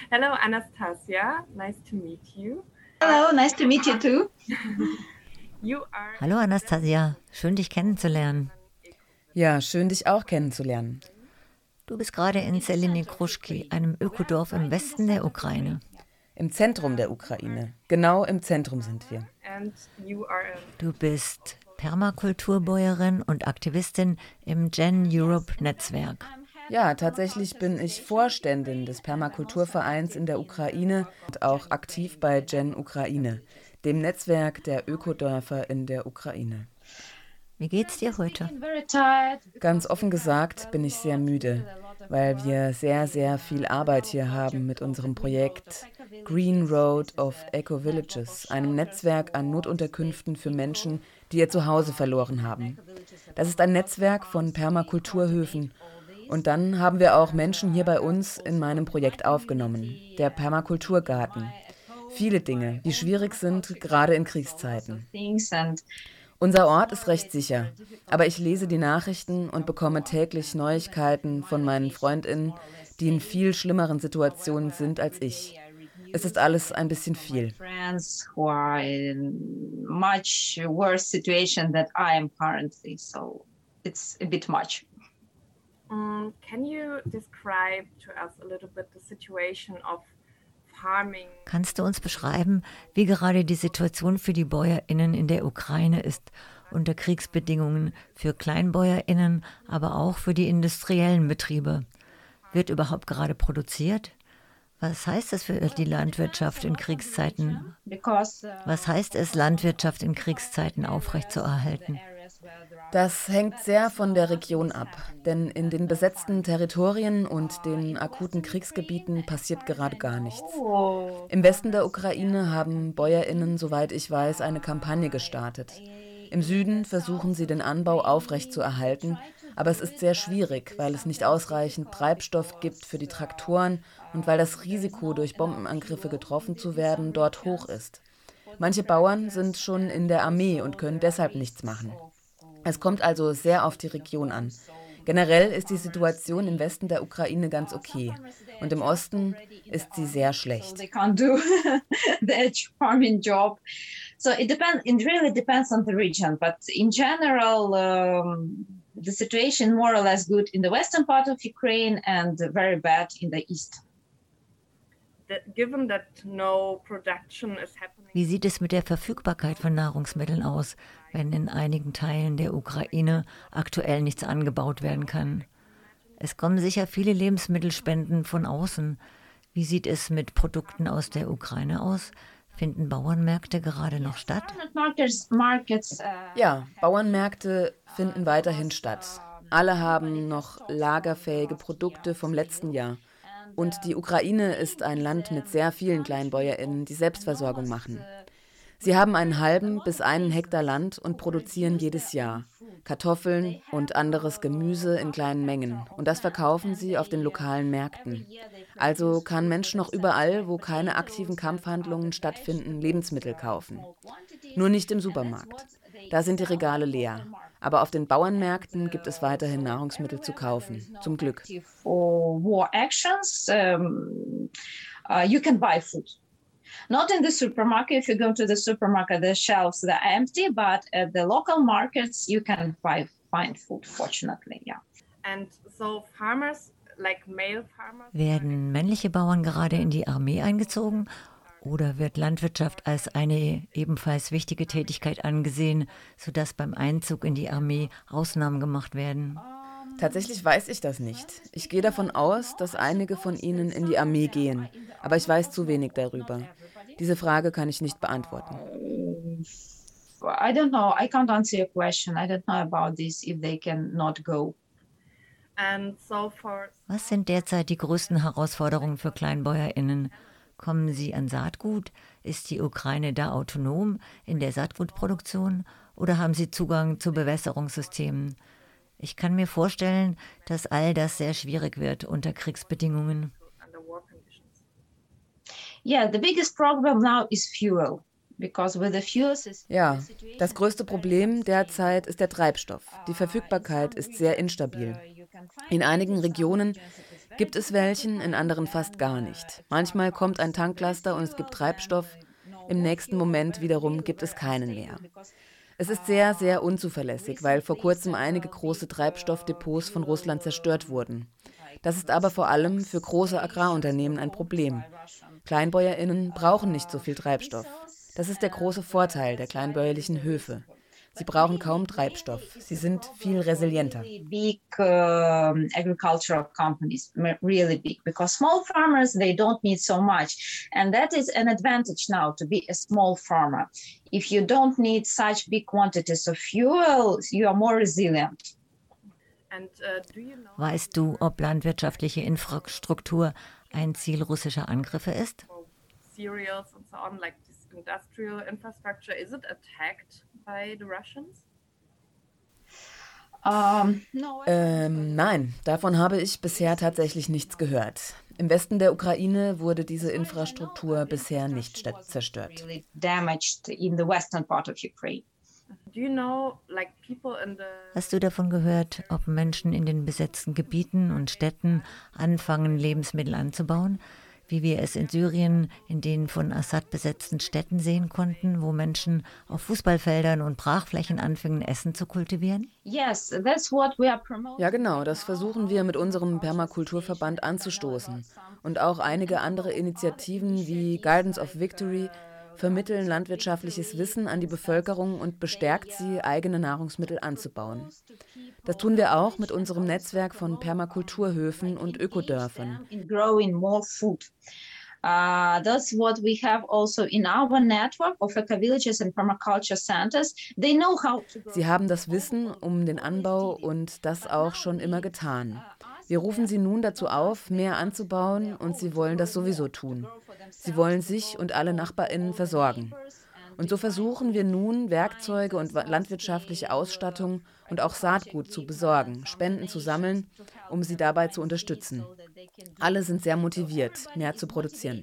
Hello, Anastasia. Nice to meet you. Hello, nice to meet you too. Hallo Anastasia, schön dich kennenzulernen. Ja, schön dich auch kennenzulernen. Du bist gerade in Zelenigruschki, einem Ökodorf im Westen der Ukraine. Im Zentrum der Ukraine. Genau im Zentrum sind wir. Du bist Permakulturbäuerin und Aktivistin im Gen Europe Netzwerk. Ja, tatsächlich bin ich Vorständin des Permakulturvereins in der Ukraine und auch aktiv bei Gen Ukraine, dem Netzwerk der Ökodörfer in der Ukraine. Wie geht's dir heute? Ganz offen gesagt bin ich sehr müde, weil wir sehr, sehr viel Arbeit hier haben mit unserem Projekt Green Road of Eco-Villages, einem Netzwerk an Notunterkünften für Menschen, die ihr Zuhause verloren haben. Das ist ein Netzwerk von Permakulturhöfen. Und dann haben wir auch Menschen hier bei uns in meinem Projekt aufgenommen, der Permakulturgarten. Viele Dinge, die schwierig sind, gerade in Kriegszeiten. Unser Ort ist recht sicher, aber ich lese die Nachrichten und bekomme täglich Neuigkeiten von meinen FreundInnen, die in viel schlimmeren Situationen sind als ich. Es ist alles ein bisschen viel. Can you describe to us a little bit the situation of farming? Kannst du uns beschreiben, wie gerade die Situation für die BäuerInnen in der Ukraine ist, unter Kriegsbedingungen für KleinbäuerInnen, aber auch für die industriellen Betriebe? Wird überhaupt gerade produziert? Was heißt es für die Landwirtschaft in Kriegszeiten? Was heißt es, Landwirtschaft in Kriegszeiten aufrechtzuerhalten? Das hängt sehr von der Region ab, denn in den besetzten Territorien und den akuten Kriegsgebieten passiert gerade gar nichts. Im Westen der Ukraine haben BäuerInnen, soweit ich weiß, eine Kampagne gestartet. Im Süden versuchen sie, den Anbau aufrechtzuerhalten, aber es ist sehr schwierig, weil es nicht ausreichend Treibstoff gibt für die Traktoren und weil das Risiko, durch Bombenangriffe getroffen zu werden, dort hoch ist. Manche Bauern sind schon in der Armee und können deshalb nichts machen. Es kommt also sehr auf die Region an. Generell ist die Situation im Westen der Ukraine ganz okay und im Osten ist sie sehr schlecht. So it really depends on the region, but in general, the situation more or less good in the western part of Ukraine and very bad in the east. Given that no production is happening. Wie sieht es mit der Verfügbarkeit von Nahrungsmitteln aus, wenn in einigen Teilen der Ukraine aktuell nichts angebaut werden kann? Es kommen sicher viele Lebensmittelspenden von außen. Wie sieht es mit Produkten aus der Ukraine aus? Finden Bauernmärkte gerade noch statt? Ja, Bauernmärkte finden weiterhin statt. Alle haben noch lagerfähige Produkte vom letzten Jahr. Und die Ukraine ist ein Land mit sehr vielen KleinbäuerInnen, die Selbstversorgung machen. Sie haben einen halben bis 1 Hektar Land und produzieren jedes Jahr Kartoffeln und anderes Gemüse in kleinen Mengen. Und das verkaufen sie auf den lokalen Märkten. Also kann Menschen noch überall, wo keine aktiven Kampfhandlungen stattfinden, Lebensmittel kaufen. Nur nicht im Supermarkt. Da sind die Regale leer. Aber auf den Bauernmärkten gibt es weiterhin Nahrungsmittel zu kaufen. Zum Glück. You can buy food. Not in the supermarket. If you go to the supermarket, the shelves are empty, but at the local markets, you can find food, fortunately, yeah. And so farmers, like male farmers... Werden männliche Bauern gerade in die Armee eingezogen? Oder wird Landwirtschaft als eine ebenfalls wichtige Tätigkeit angesehen, sodass beim Einzug in die Armee Ausnahmen gemacht werden? Tatsächlich weiß ich das nicht. Ich gehe davon aus, dass einige von ihnen in die Armee gehen, aber ich weiß zu wenig darüber. Diese Frage kann ich nicht beantworten. I don't know. I can't answer your question. I don't know about this if they can not go. Was sind derzeit die größten Herausforderungen für KleinbäuerInnen? Kommen sie an Saatgut? Ist die Ukraine da autonom in der Saatgutproduktion? Oder haben sie Zugang zu Bewässerungssystemen? Ich kann mir vorstellen, dass all das sehr schwierig wird unter Kriegsbedingungen. Yeah, the biggest problem now is fuel. Ja, das größte Problem derzeit ist der Treibstoff. Die Verfügbarkeit ist sehr instabil. In einigen Regionen, gibt es welchen, in anderen fast gar nicht. Manchmal kommt ein Tanklaster und es gibt Treibstoff, im nächsten Moment wiederum gibt es keinen mehr. Es ist sehr, sehr unzuverlässig, weil vor kurzem einige große Treibstoffdepots von Russland zerstört wurden. Das ist aber vor allem für große Agrarunternehmen ein Problem. KleinbäuerInnen brauchen nicht so viel Treibstoff. Das ist der große Vorteil der kleinbäuerlichen Höfe. Sie brauchen kaum Treibstoff. Sie sind viel resilienter. Big agricultural companies, really big, because small farmers, they don't need so much. And that is an advantage now to be a small farmer. If you don't need such big quantities of fuel, you are more resilient. Weißt du, ob landwirtschaftliche Infrastruktur ein Ziel russischer Angriffe ist? Cereals and so on, like this industrial infrastructure, is it attacked by the Russians? Nein, davon habe ich bisher tatsächlich nichts gehört. Im Westen der Ukraine wurde diese Infrastruktur bisher nicht zerstört. Hast du davon gehört, ob Menschen in den besetzten Gebieten und Städten anfangen, Lebensmittel anzubauen? Wie wir es in Syrien in den von Assad besetzten Städten sehen konnten, wo Menschen auf Fußballfeldern und Brachflächen anfingen, Essen zu kultivieren? Ja, genau, das versuchen wir mit unserem Permakulturverband anzustoßen. Und auch einige andere Initiativen wie Gardens of Victory vermitteln landwirtschaftliches Wissen an die Bevölkerung und bestärkt sie, eigene Nahrungsmittel anzubauen. Das tun wir auch mit unserem Netzwerk von Permakulturhöfen und Ökodörfern. That's what we have also in our network of eco-villages and permaculture centers. They know how to grow. Sie haben das Wissen um den Anbau und das auch schon immer getan. Wir rufen sie nun dazu auf, mehr anzubauen, und sie wollen das sowieso tun. Sie wollen sich und alle NachbarInnen versorgen. Und so versuchen wir nun, Werkzeuge und landwirtschaftliche Ausstattung und auch Saatgut zu besorgen, Spenden zu sammeln, um sie dabei zu unterstützen. Alle sind sehr motiviert, mehr zu produzieren.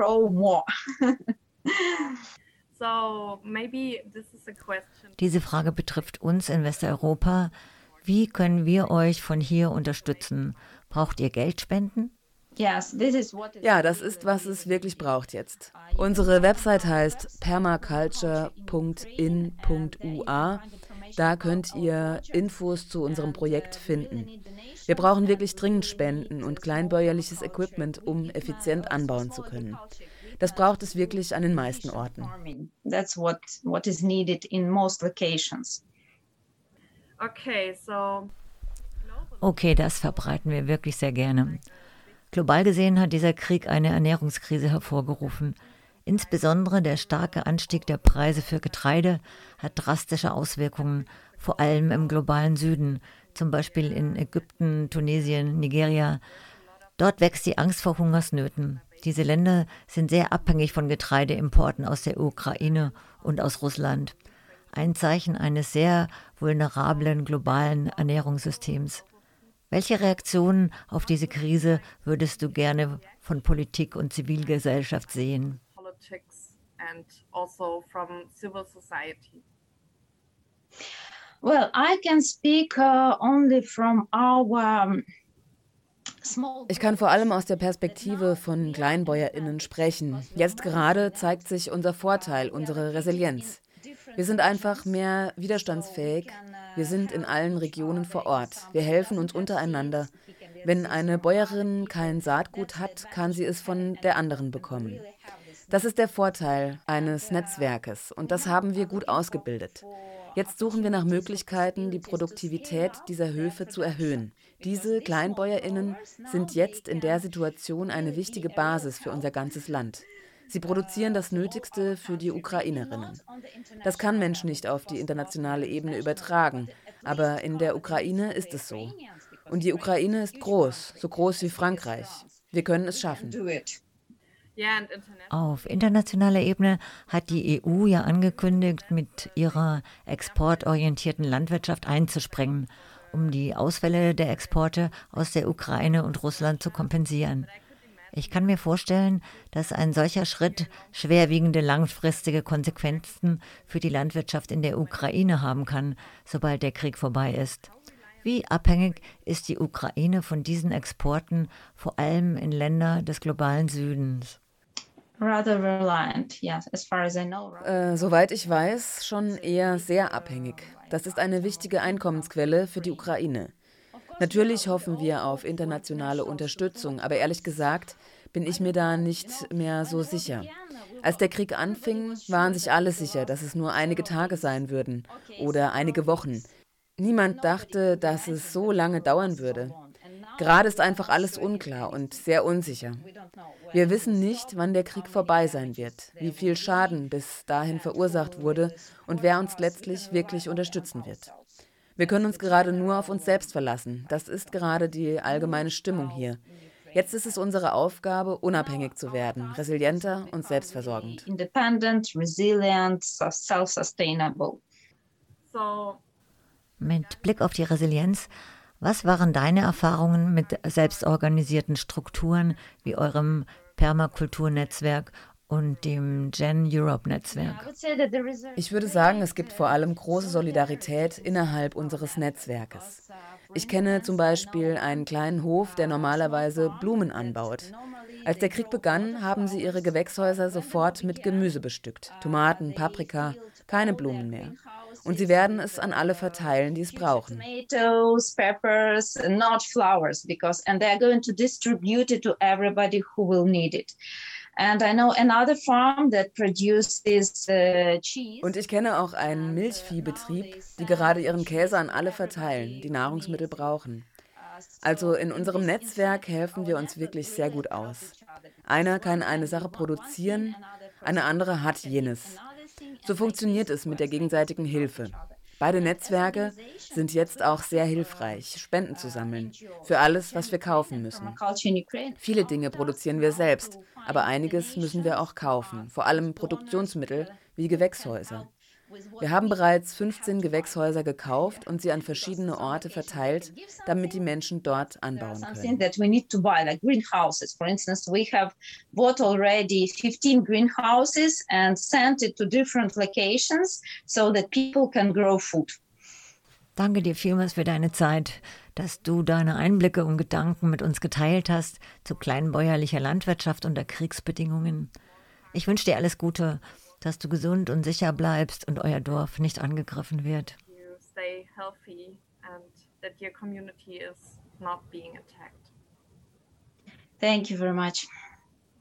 Diese Frage betrifft uns in Westeuropa. Wie können wir euch von hier unterstützen? Braucht ihr Geldspenden? Ja, das ist, was es wirklich braucht jetzt. Unsere Website heißt permaculture.in.ua. Da könnt ihr Infos zu unserem Projekt finden. Wir brauchen wirklich dringend Spenden und kleinbäuerliches Equipment, um effizient anbauen zu können. Das braucht es wirklich an den meisten Orten. That's what is needed in most locations. Okay, das verbreiten wir wirklich sehr gerne. Global gesehen hat dieser Krieg eine Ernährungskrise hervorgerufen. Insbesondere der starke Anstieg der Preise für Getreide hat drastische Auswirkungen, vor allem im globalen Süden, zum Beispiel in Ägypten, Tunesien, Nigeria. Dort wächst die Angst vor Hungersnöten. Diese Länder sind sehr abhängig von Getreideimporten aus der Ukraine und aus Russland. Ein Zeichen eines sehr vulnerablen globalen Ernährungssystems. Welche Reaktionen auf diese Krise würdest du gerne von Politik und Zivilgesellschaft sehen? Well, I can speak only from our Ich kann vor allem aus der Perspektive von KleinbäuerInnen sprechen. Jetzt gerade zeigt sich unser Vorteil, unsere Resilienz. Wir sind einfach mehr widerstandsfähig. Wir sind in allen Regionen vor Ort. Wir helfen uns untereinander. Wenn eine Bäuerin kein Saatgut hat, kann sie es von der anderen bekommen. Das ist der Vorteil eines Netzwerkes, und das haben wir gut ausgebildet. Jetzt suchen wir nach Möglichkeiten, die Produktivität dieser Höfe zu erhöhen. Diese KleinbäuerInnen sind jetzt in der Situation eine wichtige Basis für unser ganzes Land. Sie produzieren das Nötigste für die Ukrainerinnen. Das kann Mensch nicht auf die internationale Ebene übertragen, aber in der Ukraine ist es so. Und die Ukraine ist groß, so groß wie Frankreich. Wir können es schaffen. Auf internationaler Ebene hat die EU ja angekündigt, mit ihrer exportorientierten Landwirtschaft einzuspringen, um die Ausfälle der Exporte aus der Ukraine und Russland zu kompensieren. Ich kann mir vorstellen, dass ein solcher Schritt schwerwiegende langfristige Konsequenzen für die Landwirtschaft in der Ukraine haben kann, sobald der Krieg vorbei ist. Wie abhängig ist die Ukraine von diesen Exporten, vor allem in Länder des globalen Südens? Rather reliant, yes, as far as I know. Soweit ich weiß, schon eher sehr abhängig. Das ist eine wichtige Einkommensquelle für die Ukraine. Natürlich hoffen wir auf internationale Unterstützung, aber ehrlich gesagt bin ich mir da nicht mehr so sicher. Als der Krieg anfing, waren sich alle sicher, dass es nur einige Tage sein würden oder einige Wochen. Niemand dachte, dass es so lange dauern würde. Gerade ist einfach alles unklar und sehr unsicher. Wir wissen nicht, wann der Krieg vorbei sein wird, wie viel Schaden bis dahin verursacht wurde und wer uns letztlich wirklich unterstützen wird. Wir können uns gerade nur auf uns selbst verlassen. Das ist gerade die allgemeine Stimmung hier. Jetzt ist es unsere Aufgabe, unabhängig zu werden, resilienter und selbstversorgend. Independent, resilient, self-sustainable. Mit Blick auf die Resilienz, was waren deine Erfahrungen mit selbstorganisierten Strukturen wie eurem Permakulturnetzwerk und dem Gen Europe Netzwerk? Ich würde sagen, es gibt vor allem große Solidarität innerhalb unseres Netzwerkes. Ich kenne zum Beispiel einen kleinen Hof, der normalerweise Blumen anbaut. Als der Krieg begann, haben sie ihre Gewächshäuser sofort mit Gemüse bestückt. Tomaten, Paprika, keine Blumen mehr. Und sie werden es an alle verteilen, die es brauchen. Tomatoes, peppers, not flowers, and they're going to distribute it to everybody who will need it. And I know another farm that produces cheese. Und ich kenne auch einen Milchviehbetrieb, die gerade ihren Käse an alle verteilen, die Nahrungsmittel brauchen. Also in unserem Netzwerk helfen wir uns wirklich sehr gut aus. Einer kann eine Sache produzieren, eine andere hat jenes. So funktioniert es mit der gegenseitigen Hilfe. Beide Netzwerke sind jetzt auch sehr hilfreich, Spenden zu sammeln, für alles, was wir kaufen müssen. Viele Dinge produzieren wir selbst, aber einiges müssen wir auch kaufen, vor allem Produktionsmittel wie Gewächshäuser. Wir haben bereits 15 Gewächshäuser gekauft und sie an verschiedene Orte verteilt, damit die Menschen dort anbauen können. That we need to buy, like greenhouses. For instance, we have bought already 15 greenhouses and sent it to different locations so that people can grow food. Danke dir vielmals für deine Zeit, dass du deine Einblicke und Gedanken mit uns geteilt hast zu kleinbäuerlicher Landwirtschaft unter Kriegsbedingungen. Ich wünsche dir alles Gute, dass du gesund und sicher bleibst und euer Dorf nicht angegriffen wird. Stay healthy and that your community is not being attacked. Thank you very much.